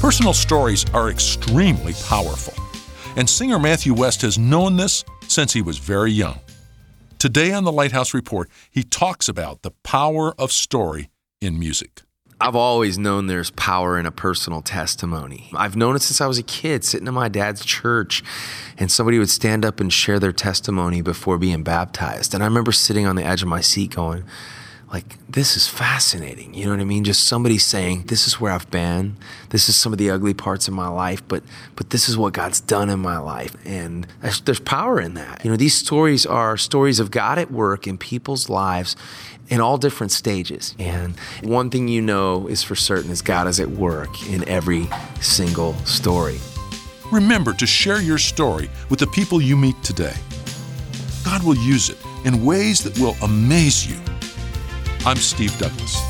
Personal stories are extremely powerful, and singer Matthew West has known this since he was very young. Today on the Lighthouse Report, he talks about the power of story in music. I've always known there's power in a personal testimony. I've known it since I was a kid, sitting in my dad's church, and somebody would stand up and share their testimony before being baptized. And I remember sitting on the edge of my seat going, this is fascinating. You know what I mean? Just somebody saying, this is where I've been. This is some of the ugly parts of my life, but this is what God's done in my life. And there's power in that. You know, these stories are stories of God at work in people's lives in all different stages. And one thing you know is for certain is God is at work in every single story. Remember to share your story with the people you meet today. God will use it in ways that will amaze you. I'm Steve Douglas.